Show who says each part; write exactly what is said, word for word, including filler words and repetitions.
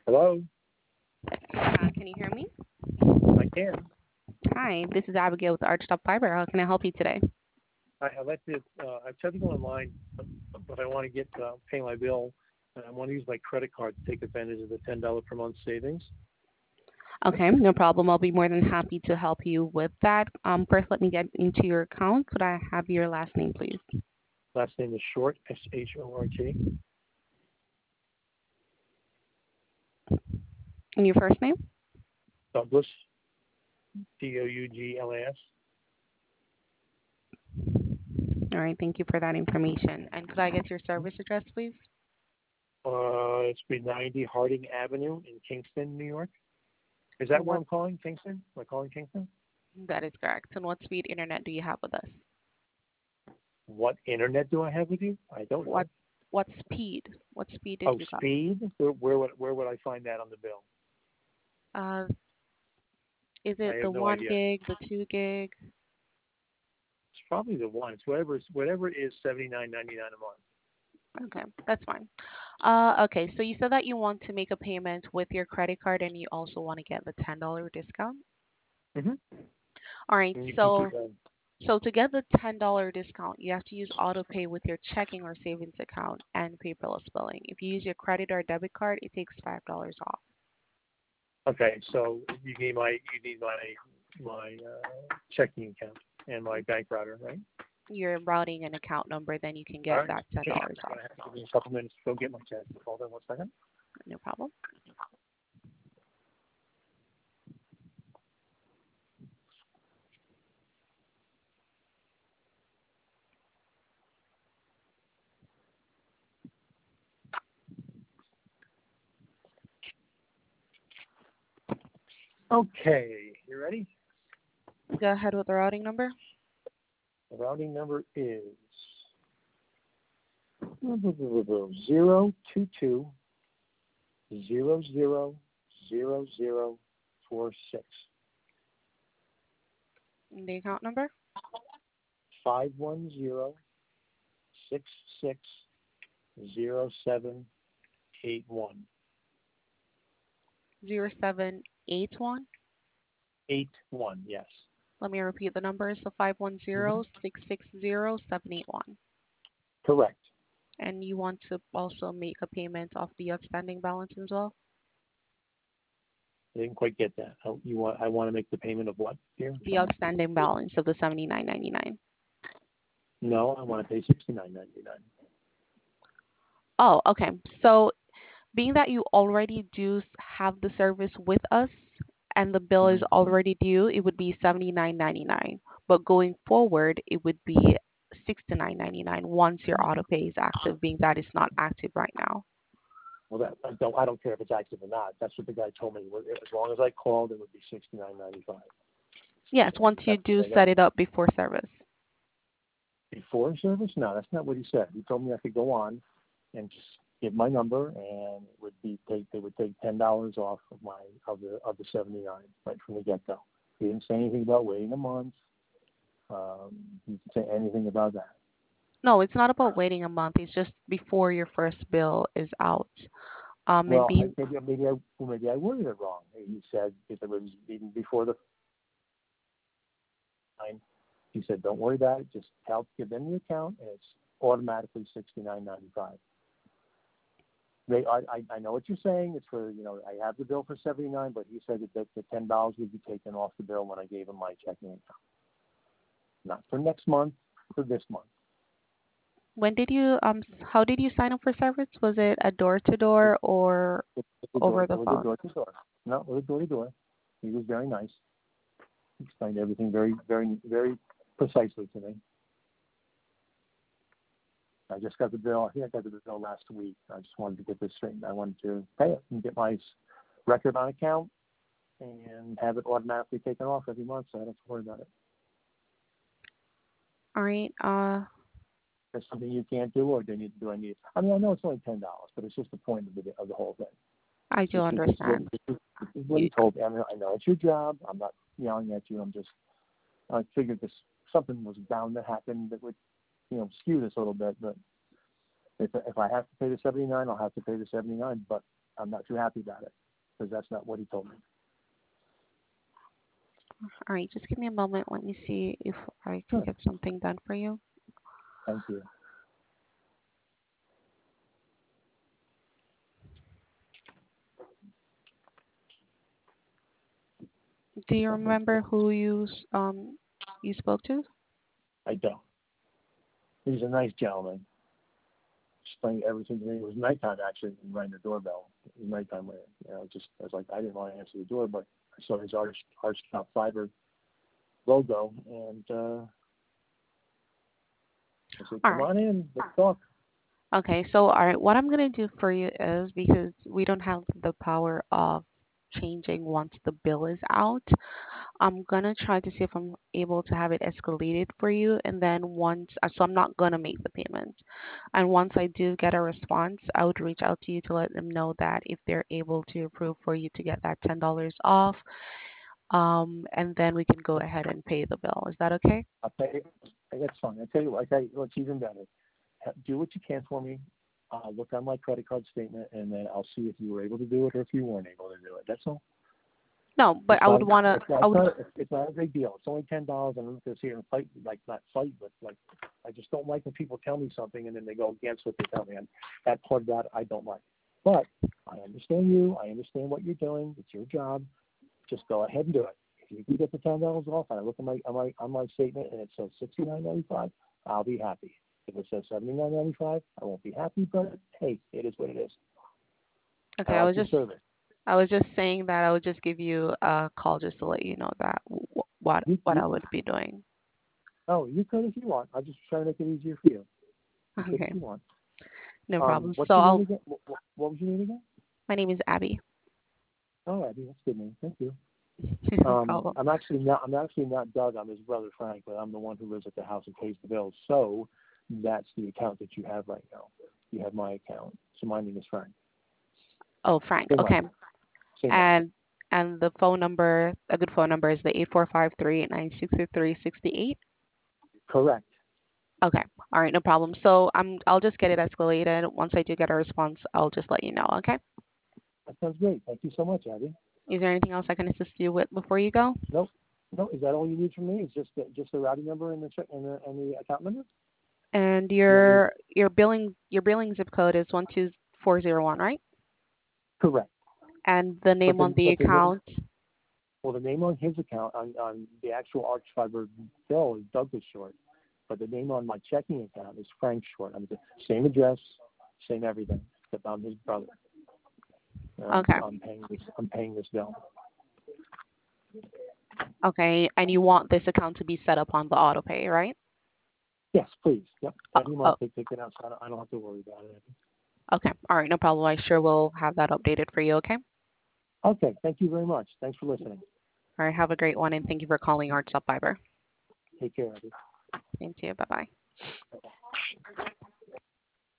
Speaker 1: Hello,
Speaker 2: Uh, can you hear me?
Speaker 1: I can.
Speaker 2: Hi, this is Abigail with Archtop Fiber. How can I help you today?
Speaker 1: I, I like to. Uh, I tried to go online, but, but I want to get uh, pay my bill, and I want to use my credit card to take advantage of the ten dollar per month savings.
Speaker 2: Okay, no problem. I'll be more than happy to help you with that. Um, first, let me get into your account. Could I have your last name, please?
Speaker 1: Last name is Short, S H O R T.
Speaker 2: And your first name?
Speaker 1: Douglas, D O U G L A S.
Speaker 2: All right, thank you for that information. And could I get your service address, please?
Speaker 1: Uh, it's three ninety Harding Avenue in Kingston, New York. Is that
Speaker 2: And
Speaker 1: where
Speaker 2: what?
Speaker 1: I'm calling, Kingston? Am I calling Kingston?
Speaker 2: That is correct. And what speed internet do you have with us?
Speaker 1: What internet do I have with you? I don't
Speaker 2: What
Speaker 1: know.
Speaker 2: what speed? What speed did
Speaker 1: Oh,
Speaker 2: you got?
Speaker 1: speed? Where, where would where would I find that on the bill?
Speaker 2: Uh, is
Speaker 1: I
Speaker 2: it the
Speaker 1: have no
Speaker 2: one
Speaker 1: idea.
Speaker 2: gig, the two gig?
Speaker 1: It's probably the one. It's whatever. Whatever it is, seventy nine ninety nine a month.
Speaker 2: Okay, that's fine. Uh, okay, so you said that you want to make a payment with your credit card and you also want to get the ten dollar discount.
Speaker 1: Mm-hmm.
Speaker 2: All right,
Speaker 1: And you can keep
Speaker 2: so
Speaker 1: going.
Speaker 2: so to get the ten dollar discount, you have to use auto pay with your checking or savings account and paperless billing. If you use your credit or debit card, it takes five dollars off.
Speaker 1: Okay, so you need my you need my my uh, checking account and my bank router, right?
Speaker 2: Your routing and account number, then you can
Speaker 1: All
Speaker 2: get
Speaker 1: right.
Speaker 2: that ten
Speaker 1: Just
Speaker 2: dollars off.
Speaker 1: gonna have to give me a couple minutes to go get my check. Hold on one second.
Speaker 2: No problem.
Speaker 1: Okay, you ready?
Speaker 2: Go ahead with the routing number.
Speaker 1: The routing number is zero two two zero zero zero zero four six
Speaker 2: And the account number.
Speaker 1: five one zero six six zero seven eight one
Speaker 2: Zero seven eight one.
Speaker 1: eight one. Yes.
Speaker 2: Let me repeat the numbers. So five one
Speaker 1: Mm-hmm.
Speaker 2: zero six six zero seven eight one.
Speaker 1: Correct.
Speaker 2: And you want to also make a payment of the outstanding balance as well?
Speaker 1: I didn't quite get that. Oh, you want? I want to make the payment of what here?
Speaker 2: The outstanding balance of the seventy-nine ninety-nine.
Speaker 1: No, I want to pay sixty nine ninety nine.
Speaker 2: Oh, okay. So being that you already do s- have the service with us and the bill is
Speaker 1: Mm-hmm.
Speaker 2: already due, it would be seventy-nine ninety-nine. But going forward, it would be sixty-nine ninety-nine once your auto pay is active, being that it's not active right now.
Speaker 1: Well, that I don't. I don't care if it's active or not. That's what the guy told me. As long as I called, it would be sixty nine ninety five.
Speaker 2: Yes, once you
Speaker 1: That's
Speaker 2: do
Speaker 1: what I got.
Speaker 2: set it up before service.
Speaker 1: Before service? No, that's not what he said. He told me I could go on and just give my number, and it would be take they would take ten dollars off of my of the of the seventy nine right from the get go. He didn't say anything about waiting a month. Um, he didn't say anything about that.
Speaker 2: No, it's not about waiting a month. It's just before your first bill is out. Um, and
Speaker 1: Well, I,
Speaker 2: being
Speaker 1: maybe maybe I well, maybe I worded it wrong. He said if it was even before the time, he said don't worry about it. Just help give them the account, and it's automatically sixty nine ninety five. They, I, I I know what you're saying. It's for you know I have the bill for seventy nine, but he said that the, the ten dollars would be taken off the bill when I gave him my checking account. Not for next month, for this month.
Speaker 2: when did you um s- how did you sign up for service? Was it a door to
Speaker 1: It,
Speaker 2: door or
Speaker 1: it, it, was a door,
Speaker 2: over
Speaker 1: it
Speaker 2: the
Speaker 1: was a
Speaker 2: phone?
Speaker 1: door to door. No, it was door to door. He was very nice. He explained everything very very very precisely to me. I just got the bill. I think I got the bill last week. I just wanted to get this straightened. I wanted to pay it and get my s- record on account and have it automatically taken off every month, so I don't have to worry about it.
Speaker 2: All right. Uh,
Speaker 1: There's something you can't do, or do I need do I need? I mean, I know it's only ten dollars, but it's just the point of the of the whole thing.
Speaker 2: I do
Speaker 1: This is this is what
Speaker 2: understand.
Speaker 1: this is, this is what
Speaker 2: You,
Speaker 1: he told me. I mean, I know it's your job. I'm not yelling at you. I'm just I figured this something was bound to happen that would you know skew this a little bit. But if if I have to pay the seventy nine, I'll have to pay the seventy nine. But I'm not too happy about it because that's not what he told me.
Speaker 2: All right, just give me a moment. Let me see if I can
Speaker 1: Sure.
Speaker 2: get something done for you.
Speaker 1: Thank you.
Speaker 2: Do you remember who you s- um you spoke to?
Speaker 1: I don't. He's a nice gentleman. Explained everything to me. It was nighttime actually. He rang the doorbell. It was nighttime. When, you know, just I was like, I didn't want to answer the door, but I saw his Arch Arch Top Fiber logo, and uh, I said,
Speaker 2: All
Speaker 1: "Come
Speaker 2: right.
Speaker 1: on in, let's talk."
Speaker 2: Okay, so all right, what I'm gonna do for you is because we don't have the power of changing once the bill is out, I'm gonna try to see if I'm able to have it escalated for you, and then once, uh, so I'm not gonna make the payment, and once I do get a response, I would reach out to you to let them know that if they're able to approve for you to get that ten dollars off, um, and then we can go ahead and pay the bill. Is that okay?
Speaker 1: I'll tell you, that's fine. I tell you, what, I tell you what's even better. Ha- Do what you can for me. I'll look on my credit card statement, and then I'll see if you were able to do it or if you weren't able to do it. That's all.
Speaker 2: No, but
Speaker 1: It's
Speaker 2: I would
Speaker 1: not,
Speaker 2: wanna,
Speaker 1: it's not,
Speaker 2: I
Speaker 1: it's
Speaker 2: would,
Speaker 1: not, it's it's not a big deal. It's only ten dollars. I'm not going to sit here and fight, like not fight, but like I just don't like when people tell me something and then they go against what they tell me. And that part of that I don't like. But I understand you. I understand what you're doing. It's your job. Just go ahead and do it. If you can get the ten dollars off, and I look at my on my on my statement and it says sixty nine ninety five, I'll be happy. If it says seventy nine ninety five, I won't be happy. But hey, it is what it is.
Speaker 2: okay,
Speaker 1: I
Speaker 2: I
Speaker 1: like
Speaker 2: was
Speaker 1: your
Speaker 2: just,
Speaker 1: service.
Speaker 2: I was just saying that I would just give you a call just to let you know that w- what
Speaker 1: You,
Speaker 2: what
Speaker 1: you,
Speaker 2: I would be doing.
Speaker 1: oh, you could if you want. I'll just try to make it easier for you. You could if
Speaker 2: Okay,
Speaker 1: you want.
Speaker 2: no
Speaker 1: Um,
Speaker 2: problem.
Speaker 1: what's
Speaker 2: So
Speaker 1: your name
Speaker 2: I'll,
Speaker 1: again? What, what, what was your name again?
Speaker 2: my name is Abby.
Speaker 1: Oh, Abby, that's a good name. Thank you.
Speaker 2: No
Speaker 1: Um,
Speaker 2: problem.
Speaker 1: I'm actually not. I'm actually not Doug. I'm his brother Frank, but I'm the one who lives at the house and pays the bills. So that's the account that you have right now. You have my account. So my name is Frank.
Speaker 2: Oh, Frank.
Speaker 1: Same
Speaker 2: Okay,
Speaker 1: last. Same last.
Speaker 2: and and the phone number, a good phone number is the eight four five three eight nine six three six eight.
Speaker 1: Correct.
Speaker 2: Okay. All right, no problem. So I'm I'll just get it escalated. Once I do get a response, I'll just let you know, okay?
Speaker 1: That sounds great. Thank you so much, Abby.
Speaker 2: Is there anything else I can assist you with before you go?
Speaker 1: Nope. No, is that all you need from me? Is just the, just the routing number and the check and the, and the account number?
Speaker 2: And
Speaker 1: You want me?
Speaker 2: your your billing your billing zip code is one two four zero one, right?
Speaker 1: Correct.
Speaker 2: And the
Speaker 1: But
Speaker 2: name
Speaker 1: the
Speaker 2: on the
Speaker 1: but the name
Speaker 2: account.
Speaker 1: well the name on his account on, on the actual Arch Fiber bill is Douglas Short, but the name on my checking account is Frank Short. I mean, the same address, same everything, except I'm his brother. And I'm,
Speaker 2: Okay.
Speaker 1: I'm paying this. I'm paying this bill.
Speaker 2: Okay. And you want this account to be set up on the auto pay, right?
Speaker 1: Yes, please. Yep.
Speaker 2: Oh,
Speaker 1: Every
Speaker 2: oh,
Speaker 1: month they take it out, so I don't, I don't have to worry about it.
Speaker 2: okay. All right, no problem. I sure will have that updated for you, okay?
Speaker 1: Okay. Thank you very much. Thanks for listening.
Speaker 2: All right, have a great one and thank you for calling Arch Fiber.
Speaker 1: Take care, Abby.
Speaker 2: Thank you. Bye bye.